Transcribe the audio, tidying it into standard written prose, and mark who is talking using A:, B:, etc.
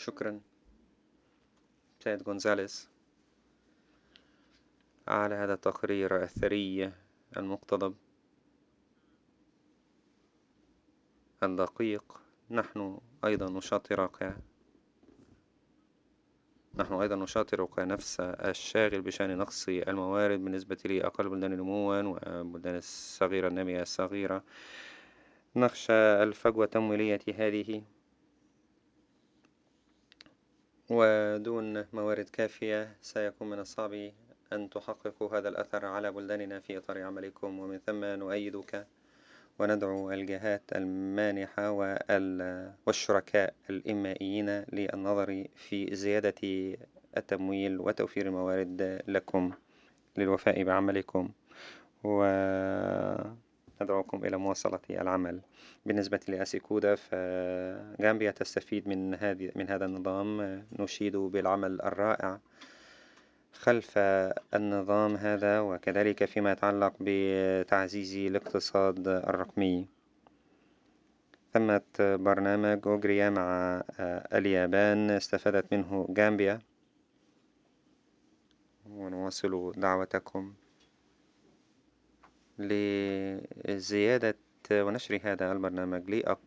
A: شكرا سيد غونزاليس على هذا التقرير الثري المقتضب الدقيق. نحن أيضا نشاطر نفس الشاغل بشأن نقص الموارد بالنسبة لأقل بلدان نموا والبلدان الصغيرة النامية الصغيرة. نخشى الفجوة التمويلية هذه، ودون موارد كافية سيكون من الصعب أن تحققوا هذا الأثر على بلداننا في إطار عملكم، ومن ثم نؤيدك وندعو الجهات المانحة والشركاء الإنمائيين للنظر في زيادة التمويل وتوفير الموارد لكم للوفاء بعملكم، وندعوكم إلى مواصلة العمل. بالنسبة لأسيكودا فغامبيا تستفيد من هذا النظام. نشيد بالعمل الرائع خلف النظام هذا، وكذلك فيما يتعلق بتعزيز الاقتصاد الرقمي. ثمة برنامج أوغريا مع اليابان استفادت منه غامبيا، ونواصل دعوتكم لزيادة ونشر هذا البرنامج